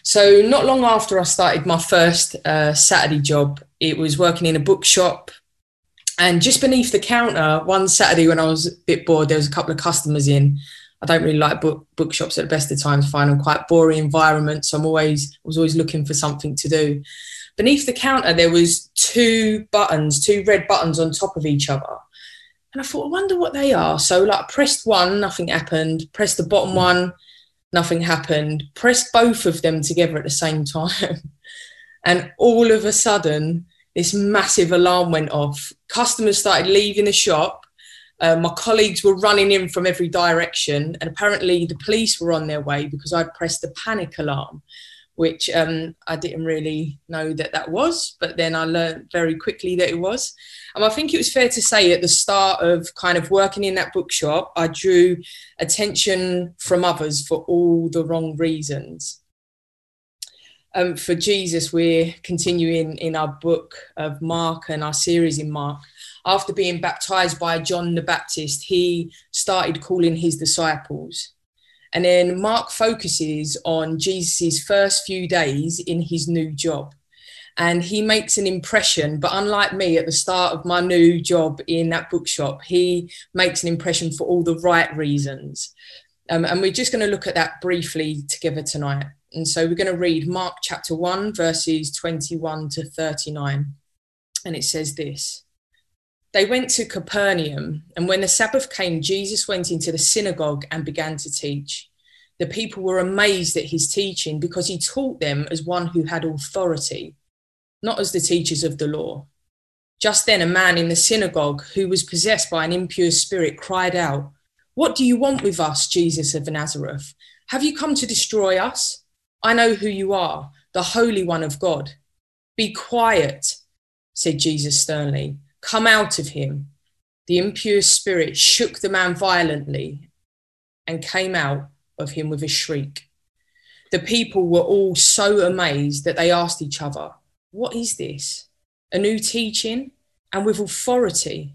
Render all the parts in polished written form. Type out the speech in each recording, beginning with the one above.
So not long after I started my first Saturday job, it was working in a bookshop. And just beneath the counter, one Saturday when I was a bit bored, there was a couple of customers in. I don't really like bookshops at the best of times. I find them quite boring environments. So I was always looking for something to do. Beneath the counter, there was two red buttons on top of each other. And I thought, I wonder what they are. So I pressed one, nothing happened. Pressed the bottom one, nothing happened. Pressed both of them together at the same time. And all of a sudden, this massive alarm went off. Customers started leaving the shop. My colleagues were running in from every direction. And apparently the police were on their way because I'd pressed the panic alarm, which I didn't really know that was. But then I learned very quickly that it was. And I think it was fair to say at the start of kind of working in that bookshop, I drew attention from others for all the wrong reasons. For Jesus, we're continuing in our book of Mark and our series in Mark. After being baptized by John the Baptist, he started calling his disciples. And then Mark focuses on Jesus' first few days in his new job. And he makes an impression, but unlike me at the start of my new job in that bookshop, he makes an impression for all the right reasons. And we're just going to look at that briefly together tonight. And so we're going to read Mark chapter 1, verses 21 to 39. And it says this. They went to Capernaum, and when the Sabbath came, Jesus went into the synagogue and began to teach. The people were amazed at his teaching because he taught them as one who had authority, not as the teachers of the law. Just then a man in the synagogue who was possessed by an impure spirit cried out, "What do you want with us, Jesus of Nazareth? Have you come to destroy us? I know who you are, the Holy One of God." "Be quiet," said Jesus sternly. "Come out of him." The impure spirit shook the man violently and came out of him with a shriek. The people were all so amazed that they asked each other, "What is this? A new teaching and with authority?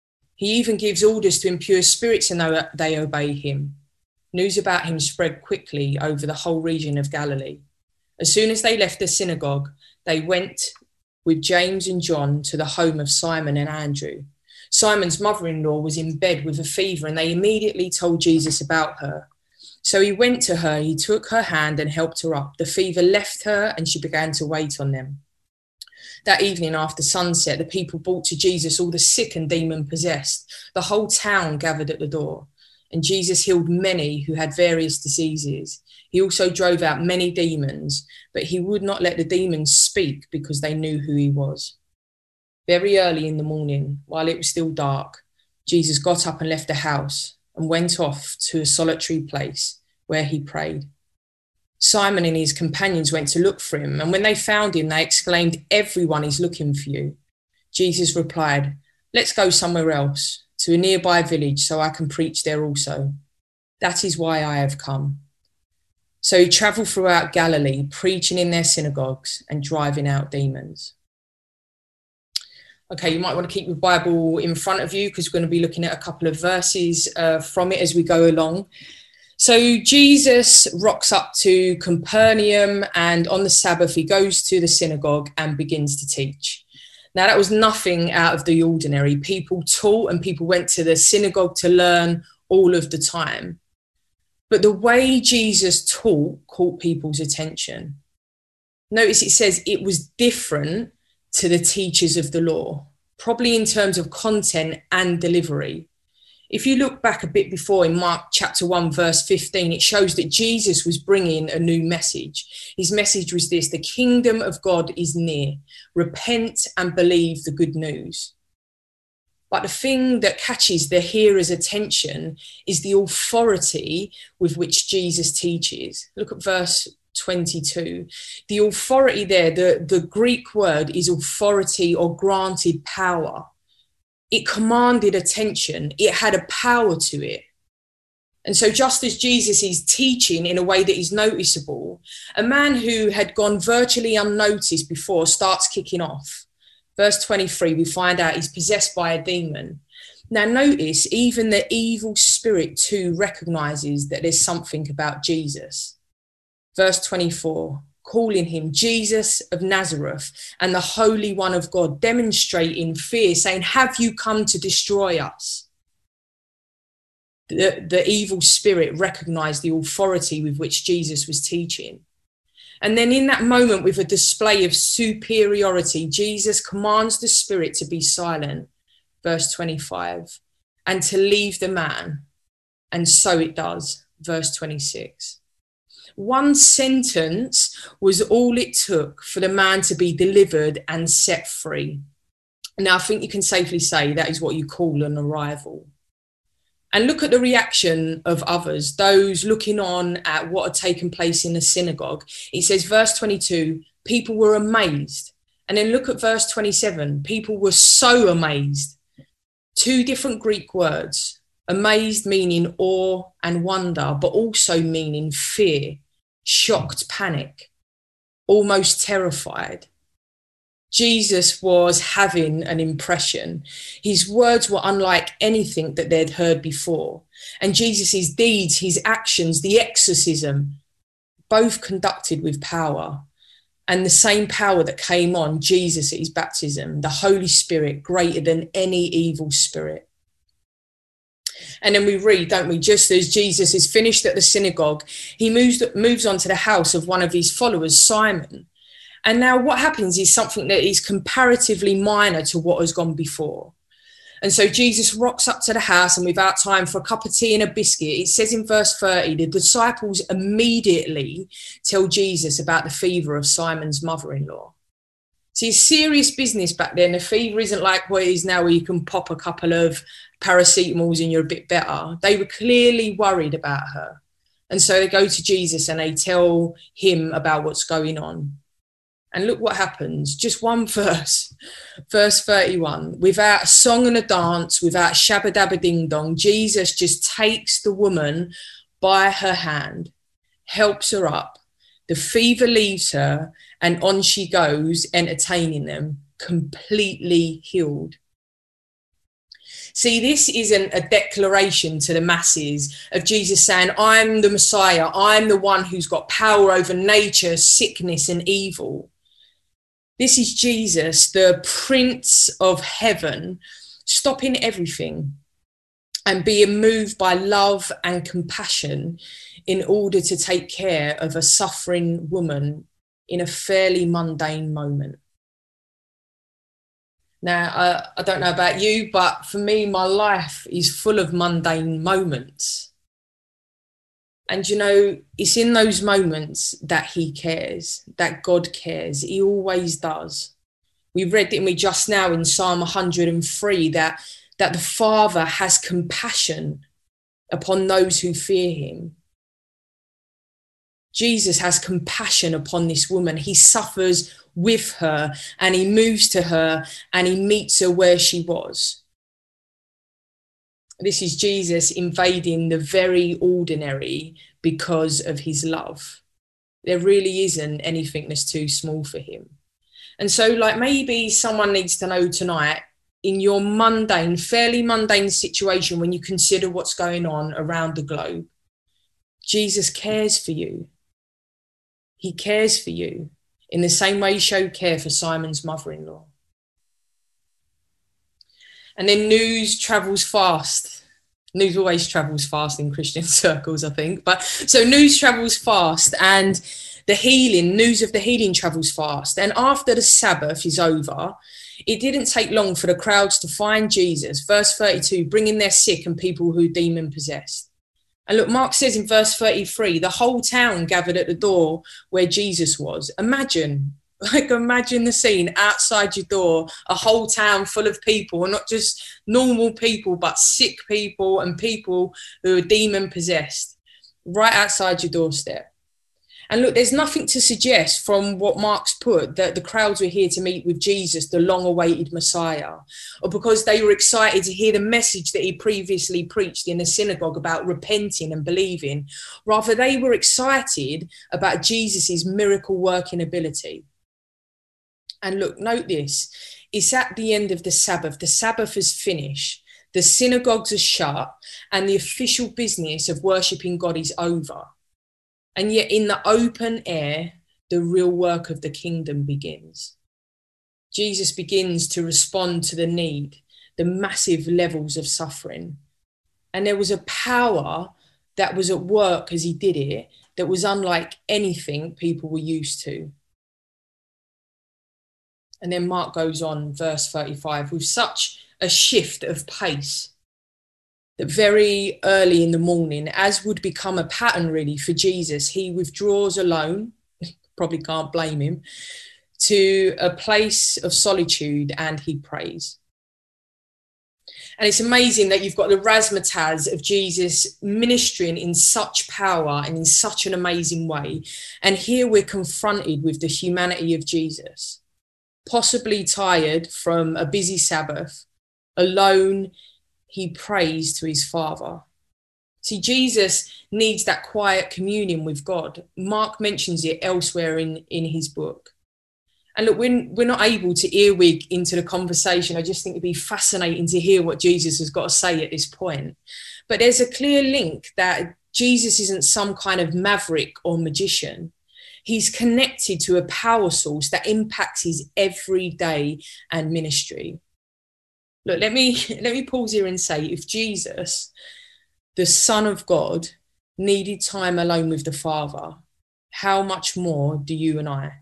He even gives orders to impure spirits and they obey him." News about him spread quickly over the whole region of Galilee. As soon as they left the synagogue, they went with James and John to the home of Simon and Andrew. Simon's mother-in-law was in bed with a fever, and they immediately told Jesus about her. So he went to her, he took her hand and helped her up. The fever left her and she began to wait on them. That evening after sunset, the people brought to Jesus all the sick and demon-possessed. The whole town gathered at the door. And Jesus healed many who had various diseases. He also drove out many demons, but he would not let the demons speak because they knew who he was. Very early in the morning, while it was still dark, Jesus got up and left the house and went off to a solitary place where he prayed. Simon and his companions went to look for him, and when they found him, they exclaimed, "Everyone is looking for you." Jesus replied, "Let's go somewhere else, to a nearby village, so I can preach there also. That is why I have come." So he traveled throughout Galilee, preaching in their synagogues and driving out demons. Okay, you might want to keep your Bible in front of you because we're going to be looking at a couple of verses from it as we go along. So Jesus rocks up to Capernaum, and on the Sabbath, he goes to the synagogue and begins to teach. Now, that was nothing out of the ordinary. People taught and people went to the synagogue to learn all of the time. But the way Jesus taught caught people's attention. Notice it says it was different to the teachers of the law, probably in terms of content and delivery. If you look back a bit before in Mark chapter 1, verse 15, it shows that Jesus was bringing a new message. His message was this: the kingdom of God is near. Repent and believe the good news. But the thing that catches the hearer's attention is the authority with which Jesus teaches. Look at verse 22. The authority there, the Greek word is authority or granted power. It commanded attention. It had a power to it. And so just as Jesus is teaching in a way that is noticeable, a man who had gone virtually unnoticed before starts kicking off. Verse 23, we find out he's possessed by a demon. Now notice, even the evil spirit too recognizes that there's something about Jesus. Verse 24, calling him Jesus of Nazareth and the Holy One of God, demonstrating fear, saying, have you come to destroy us? The evil spirit recognized the authority with which Jesus was teaching. And then in that moment, with a display of superiority, Jesus commands the spirit to be silent, verse 25, and to leave the man. And so it does, verse 26. One sentence was all it took for the man to be delivered and set free. Now, I think you can safely say that is what you call an arrival. And look at the reaction of others, those looking on at what had taken place in the synagogue. It says, verse 22, people were amazed. And then look at verse 27, people were so amazed. Two different Greek words, amazed meaning awe and wonder, but also meaning fear, shocked panic, almost terrified. Jesus was having an impression. His words were unlike anything that they'd heard before. And Jesus's deeds, his actions, the exorcism, both conducted with power. And the same power that came on Jesus at his baptism, the Holy Spirit, greater than any evil spirit. And then we read, don't we, just as Jesus is finished at the synagogue, he moves on to the house of one of his followers, Simon. And now what happens is something that is comparatively minor to what has gone before. And so Jesus rocks up to the house, and without time for a cup of tea and a biscuit, it says in verse 30, the disciples immediately tell Jesus about the fever of Simon's mother-in-law. See, it's serious business back then. The fever isn't like what it is now, where you can pop a couple of paracetamols and you're a bit better. They were clearly worried about her. And so they go to Jesus and they tell him about what's going on. And look what happens. Just one verse, verse 31. Without a song and a dance, without shabba dabba ding dong, Jesus just takes the woman by her hand, helps her up. The fever leaves her, and on she goes, entertaining them, completely healed. See, this isn't a declaration to the masses of Jesus saying, I'm the Messiah. I'm the one who's got power over nature, sickness, and evil. This is Jesus, the Prince of Heaven, stopping everything and being moved by love and compassion in order to take care of a suffering woman in a fairly mundane moment. Now, I don't know about you, but for me, my life is full of mundane moments. And, you know, it's in those moments that he cares, that God cares. He always does. We read, didn't we, just now in Psalm 103, that the Father has compassion upon those who fear him. Jesus has compassion upon this woman. He suffers with her, and he moves to her, and he meets her where she was. This is Jesus invading the very ordinary because of his love. There really isn't anything that's too small for him. And so, like, maybe someone needs to know tonight, in your mundane, fairly mundane situation, when you consider what's going on around the globe, Jesus cares for you. He cares for you in the same way he showed care for Simon's mother-in-law. And then news travels fast. News always travels fast in Christian circles, I think. But so news travels fast, and news of the healing travels fast. And after the Sabbath is over, it didn't take long for the crowds to find Jesus. Verse 32, bringing their sick and people who demon possessed. And look, Mark says in verse 33, the whole town gathered at the door where Jesus was. Imagine the scene outside your door, a whole town full of people, and not just normal people, but sick people and people who are demon possessed, right outside your doorstep. And look, there's nothing to suggest from what Mark's put that the crowds were here to meet with Jesus, the long-awaited Messiah, or because they were excited to hear the message that he previously preached in the synagogue about repenting and believing. Rather, they were excited about Jesus's miracle-working ability. And look, note this, it's at the end of the Sabbath. The Sabbath is finished. The synagogues are shut, and the official business of worshipping God is over. And yet in the open air, the real work of the kingdom begins. Jesus begins to respond to the need, the massive levels of suffering. And there was a power that was at work as he did it that was unlike anything people were used to. And then Mark goes on, verse 35, with such a shift of pace that very early in the morning, as would become a pattern really for Jesus, he withdraws alone, probably can't blame him, to a place of solitude and he prays. And it's amazing that you've got the razzmatazz of Jesus ministering in such power and in such an amazing way. And here we're confronted with the humanity of Jesus, possibly tired from a busy Sabbath, alone, he prays to his Father. See, Jesus needs that quiet communion with God. Mark mentions it elsewhere in his book. And look, we're not able to earwig into the conversation. I just think it'd be fascinating to hear what Jesus has got to say at this point. But there's a clear link that Jesus isn't some kind of maverick or magician. He's connected to a power source that impacts his everyday and ministry. Look, let me pause here and say, if Jesus, the Son of God, needed time alone with the Father, how much more do you and I?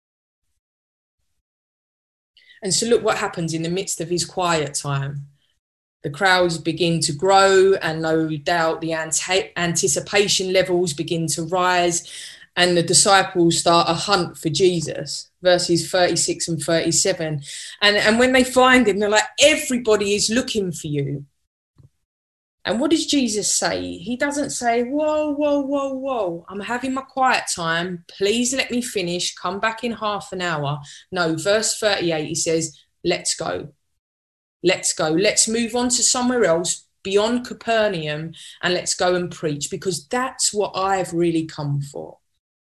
And so look what happens in the midst of his quiet time. The crowds begin to grow, and no doubt the anticipation levels begin to rise, and the disciples start a hunt for Jesus, verses 36 and 37. And when they find him, they're like, everybody is looking for you. And what does Jesus say? He doesn't say, whoa, whoa, whoa, whoa, I'm having my quiet time. Please let me finish. Come back in half an hour. No, verse 38, he says, let's go. Let's go. Let's move on to somewhere else beyond Capernaum and let's go and preach, because that's what I've really come for.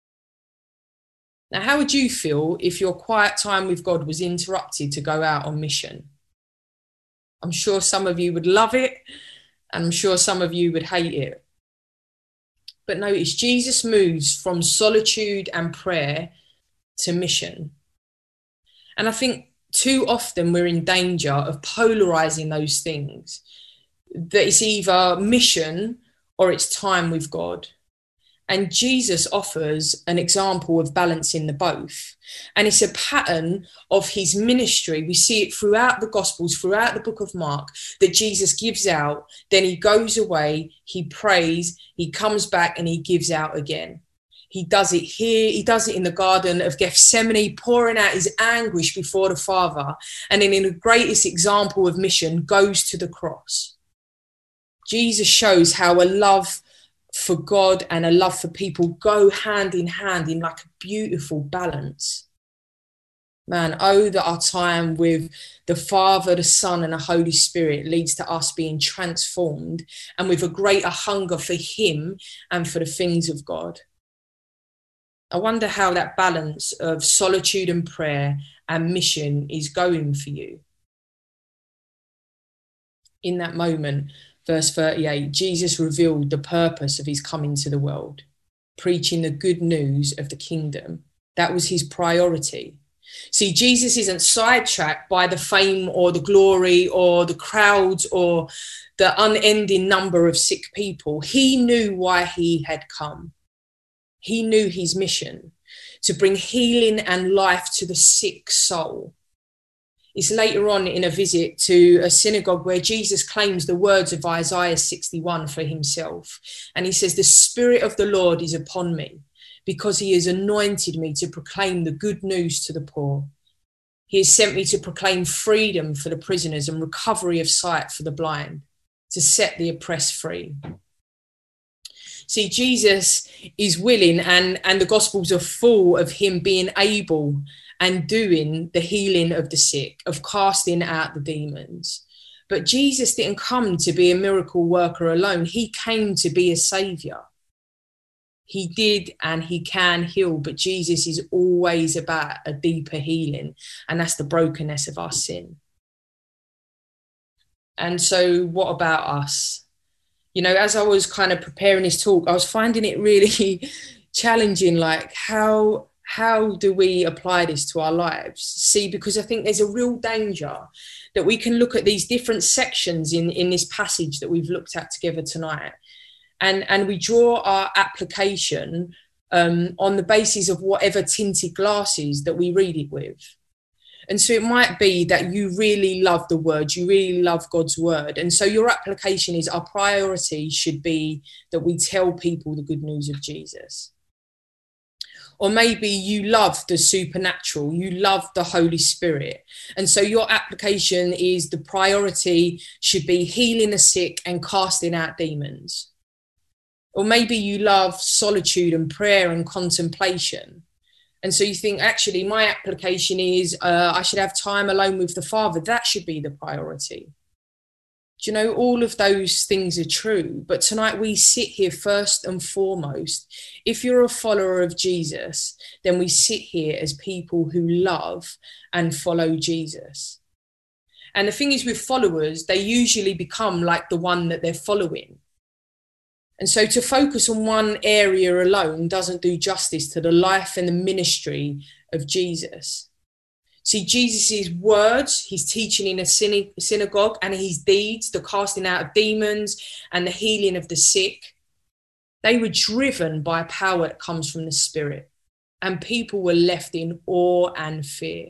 Now, how would you feel if your quiet time with God was interrupted to go out on mission? I'm sure some of you would love it. And I'm sure some of you would hate it. But notice, Jesus moves from solitude and prayer to mission. And I think too often we're in danger of polarizing those things, that it's either mission or it's time with God. And Jesus offers an example of balancing the both. And it's a pattern of his ministry. We see it throughout the Gospels, throughout the book of Mark, that Jesus gives out, then he goes away, he prays, he comes back and he gives out again. He does it here, he does it in the Garden of Gethsemane, pouring out his anguish before the Father. And then in the greatest example of mission, goes to the cross. Jesus shows how a love for God and a love for people go hand in like a beautiful balance. Man, oh, that our time with the Father, the Son and the Holy Spirit leads to us being transformed and with a greater hunger for him and for the things of God. I wonder how that balance of solitude and prayer and mission is going for you. In that moment, verse 38, Jesus revealed the purpose of his coming to the world, preaching the good news of the kingdom. That was his priority. See, Jesus isn't sidetracked by the fame or the glory or the crowds or the unending number of sick people. He knew why he had come. He knew his mission, to bring healing and life to the sick soul. It's later on in a visit to a synagogue where Jesus claims the words of Isaiah 61 for himself. And he says, the Spirit of the Lord is upon me because he has anointed me to proclaim the good news to the poor. He has sent me to proclaim freedom for the prisoners and recovery of sight for the blind, to set the oppressed free. See, Jesus is willing, and the Gospels are full of him being able and doing the healing of the sick, of casting out the demons. But Jesus didn't come to be a miracle worker alone. He came to be a saviour. He did and he can heal, but Jesus is always about a deeper healing, and that's the brokenness of our sin. And so what about us? You know, as I was kind of preparing this talk, I was finding it really challenging, like how how do we apply this to our lives? See, because I think there's a real danger that we can look at these different sections in this passage that we've looked at together tonight, and we draw our application on the basis of whatever tinted glasses that we read it with. And so it might be that you really love the word, you really love God's word. And so your application is, our priority should be that we tell people the good news of Jesus. Or maybe you love the supernatural, you love the Holy Spirit. And so your application is, the priority should be healing the sick and casting out demons. Or maybe you love solitude and prayer and contemplation. And so you think, actually, my application is I should have time alone with the Father. That should be the priority. Do you know, all of those things are true. But tonight we sit here first and foremost. If you're a follower of Jesus, then we sit here as people who love and follow Jesus. And the thing is, with followers, they usually become like the one that they're following. And so to focus on one area alone doesn't do justice to the life and the ministry of Jesus. See, Jesus' words, his teaching in a synagogue, and his deeds, the casting out of demons and the healing of the sick, they were driven by power that comes from the Spirit. And people were left in awe and fear.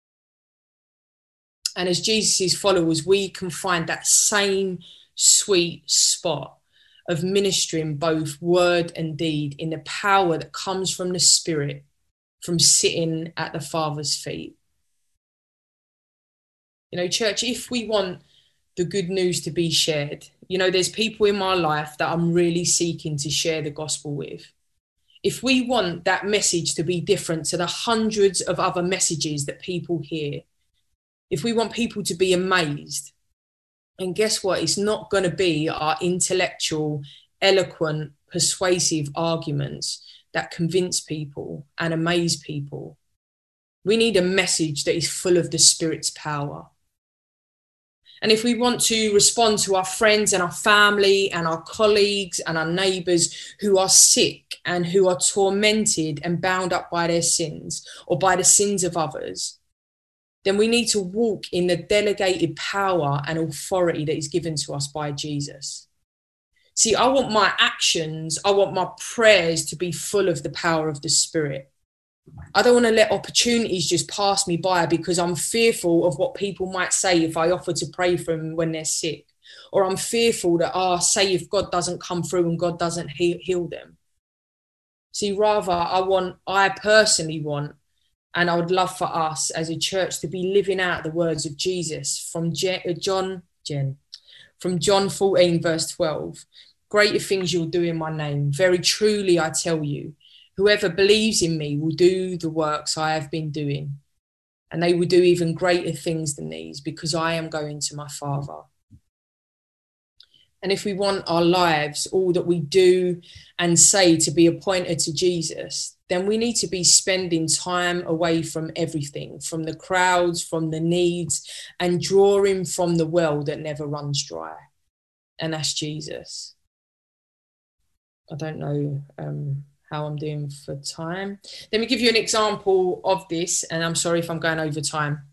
And as Jesus' followers, we can find that same sweet spot of ministering both word and deed in the power that comes from the Spirit, from sitting at the Father's feet. You know, church, if we want the good news to be shared, you know, there's people in my life that I'm really seeking to share the gospel with. If we want that message to be different to the hundreds of other messages that people hear, if we want people to be amazed, and guess what? It's not going to be our intellectual, eloquent, persuasive arguments that convince people and amaze people. We need a message that is full of the Spirit's power. And if we want to respond to our friends and our family and our colleagues and our neighbours who are sick and who are tormented and bound up by their sins or by the sins of others, then we need to walk in the delegated power and authority that is given to us by Jesus. See, I want my actions, I want my prayers to be full of the power of the Spirit. I don't want to let opportunities just pass me by because I'm fearful of what people might say if I offer to pray for them when they're sick. Or I'm fearful that, say if God doesn't come through and God doesn't heal them. See, rather, I personally want, and I would love for us as a church to be living out the words of Jesus from John 14, verse 12. Greater things you'll do in my name. Very truly, I tell you, whoever believes in me will do the works I have been doing. And they will do even greater things than these because I am going to my Father. And if we want our lives, all that we do and say to be appointed to Jesus, then we need to be spending time away from everything, from the crowds, from the needs, and drawing from the well that never runs dry. And that's Jesus. I don't know how I'm doing for time. Let me give you an example of this, and I'm sorry if I'm going over time.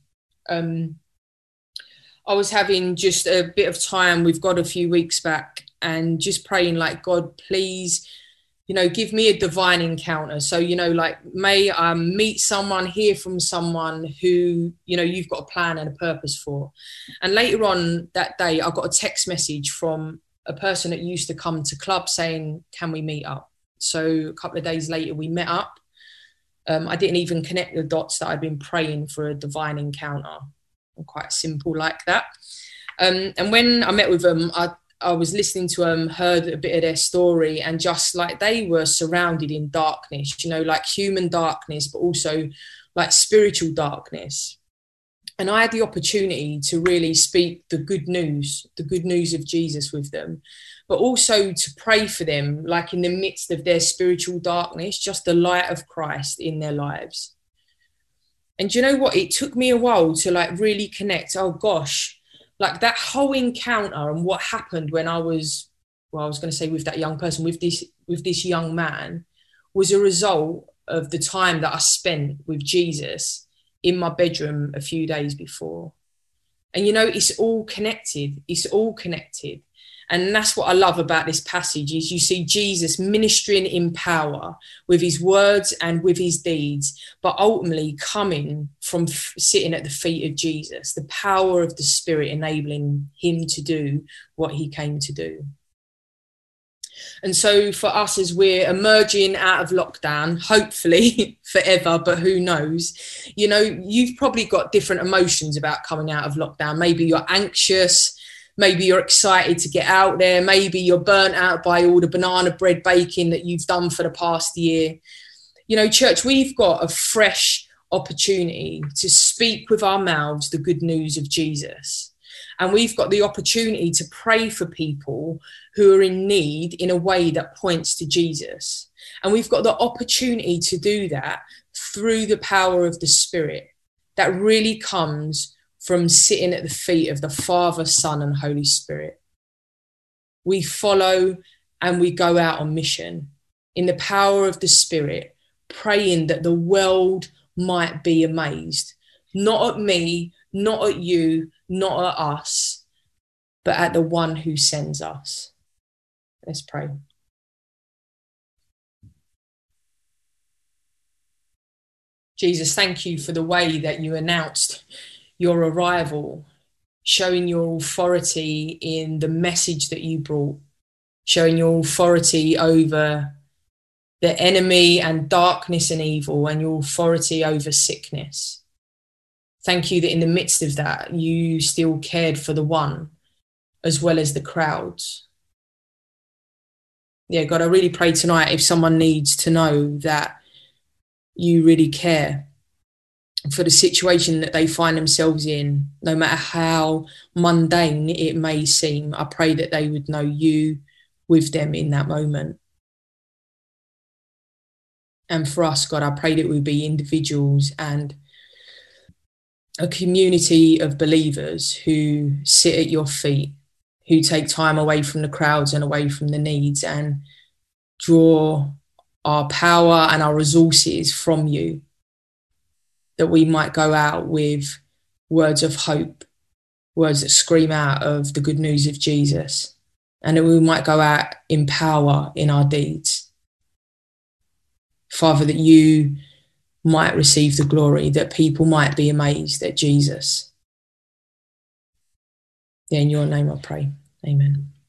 I was having just a bit of time with God a few weeks back and just praying like, God, please, you know, give me a divine encounter. So, you know, like may I meet someone, hear from someone who, you know, you've got a plan and a purpose for. And later on that day, I got a text message from a person that used to come to club saying, can we meet up? So a couple of days later, we met up. I didn't even connect the dots that I'd been praying for a divine encounter. Quite simple like that. And when I met with them, I was listening to them, heard a bit of their story, and just like they were surrounded in darkness, you know, like human darkness, but also like spiritual darkness. And I had the opportunity to really speak the good news of Jesus with them, but also to pray for them, like in the midst of their spiritual darkness, just the light of Christ in their lives. And you know what? It took me a while to like really connect. Oh gosh, like that whole encounter and what happened when I was going to say with that young person, with this young man, was a result of the time that I spent with Jesus in my bedroom a few days before. And, you know, it's all connected. It's all connected. And that's what I love about this passage is you see Jesus ministering in power with his words and with his deeds, but ultimately coming from sitting at the feet of Jesus, the power of the Spirit enabling him to do what he came to do. And so for us, as we're emerging out of lockdown, hopefully forever, but who knows, you know, you've probably got different emotions about coming out of lockdown. Maybe you're anxious. Maybe you're excited to get out there. Maybe you're burnt out by all the banana bread baking that you've done for the past year. You know, church, we've got a fresh opportunity to speak with our mouths the good news of Jesus. And we've got the opportunity to pray for people who are in need in a way that points to Jesus. And we've got the opportunity to do that through the power of the Spirit that really comes from sitting at the feet of the Father, Son, and Holy Spirit. We follow and we go out on mission in the power of the Spirit, praying that the world might be amazed, not at me, not at you, not at us, but at the one who sends us. Let's pray. Jesus, thank you for the way that you announced your arrival, showing your authority in the message that you brought, showing your authority over the enemy and darkness and evil, and your authority over sickness. Thank you that in the midst of that, you still cared for the one as well as the crowds. Yeah, God, I really pray tonight if someone needs to know that you really care for the situation that they find themselves in, no matter how mundane it may seem, I pray that they would know you with them in that moment. And for us, God, I pray that we be individuals and a community of believers who sit at your feet, who take time away from the crowds and away from the needs and draw our power and our resources from you, that we might go out with words of hope, words that scream out of the good news of Jesus, and that we might go out in power in our deeds. Father, that you might receive the glory, that people might be amazed at Jesus. In your name I pray. Amen.